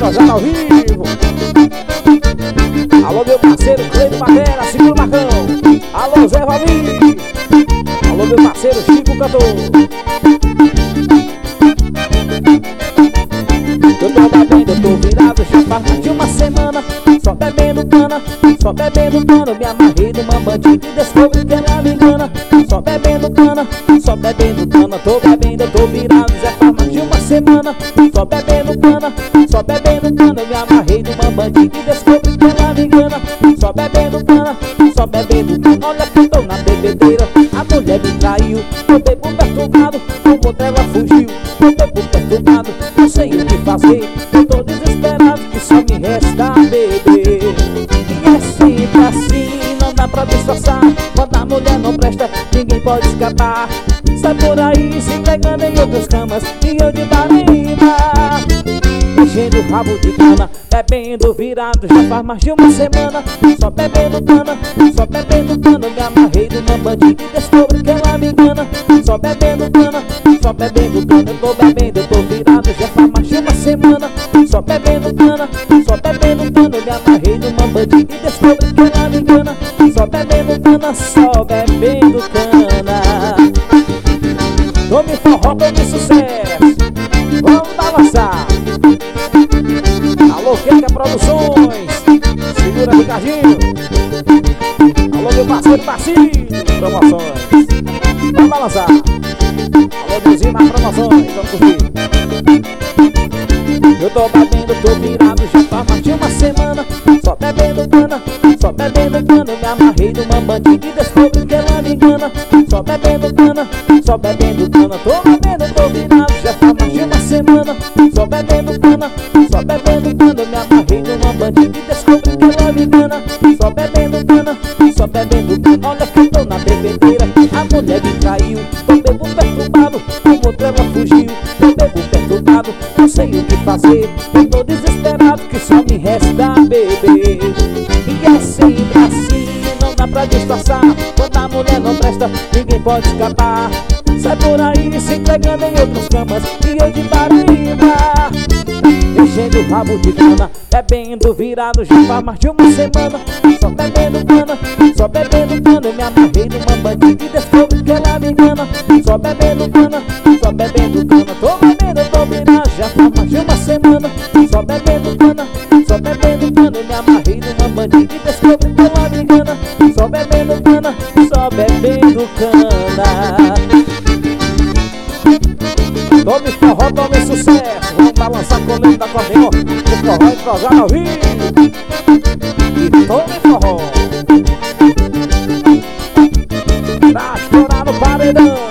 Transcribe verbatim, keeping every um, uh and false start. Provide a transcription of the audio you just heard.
entrosado ao vivo. Alô, meu parceiro Cleide Madeira, segura o Marcão. Alô, Zé Valmir. Alô, meu parceiro Chico Cantor. Eu tô bebendo, eu tô virado, já faz mais de uma semana. Só bebendo cana, só bebendo cana. Eu me amarrei numa bandida e descobri que ela me engana. Só bebendo cana, só bebendo cana. Tô bebendo, eu tô virado, já faz mais de uma semana. Só bebendo cana, só bebendo cana. Eu me amarrei numa bandida e descobri que ela me engana. Só bebendo cana, só bebendo cana. Olha que eu tô na bebedeira, a mulher me traiu. Eu bebo perturbado, o outro ela fugiu. Eu bebo perturbado, não sei o que fazer. Eu tô desesperado, que só me resta beber. E é sempre assim, não dá pra disfarçar. Quando a mulher não presta, ninguém pode escapar. Sai por aí se entregando em outras camas, e eu de Paraíba, enchendo o rabo de cana, bebendo virado, já faz mais de uma semana. Só bebendo cana, só bebendo cana. Me amarrei numa bandida e descobri que ela me engana. Só bebendo cana, só bebendo cana. Eu tô bebendo, eu tô virado, já faz mais de uma semana. Só bebendo cana, só bebendo cana. Me amarrei numa bandida e descobri que ela me engana. Só bebendo cana, só bebendo cana. Tome forró, tome sucesso, vamos balançar. Alô, Queca Produções, segura Ricardinho. Alô, meu parceiro Marcinho Promoções, vamos balançar. Alô, Deusinho nas Promoções, vamos curtir. Eu tô bebendo, tô virado, já faz mais de uma semana. Só bebendo cana, só bebendo cana. Eu me amarrei numa bandida e descobri que ela me engana. Só bebendo cana, só bebendo cana. Tô bebendo, tô virado, já faz mais de uma semana. Só bebendo cana, só bebendo cana. Eu me amarrei numa bandida e descobri que ela me engana. Só bebendo cana, só bebendo cana. Olha que eu tô na bebedeira, a mulher me traiu. Eu bebo perturbado, o outro ela fugiu. Eu bebo perturbado, não sei o que fazer. Eu tô desesperado, que só me resta beber. E é sempre assim, não dá pra disfarçar. Quando a mulher não presta, ninguém pode escapar. Sai por aí se entregando em outras camas, e eu de Paraíba, enchendo o rabo de cana, bebendo virado, já faz mais de uma semana. Só bebendo cana, só bebendo cana. Eu me amarrei numa bandida e descobri que ela me engana. Só bebendo cana, só bebendo cana. Tô bebendo, eu tô virado, já faz mais de uma semana. Só bebendo cana, só bebendo cana. Eu me amarrei numa bandida e descobri que ela me engana. Só bebendo cana, só bebendo cana. Tome forró, tome sucesso, vamos balançar com o leite da acordeon. O forró entrosado ao vivo. E tome forró pra estourar no paredão.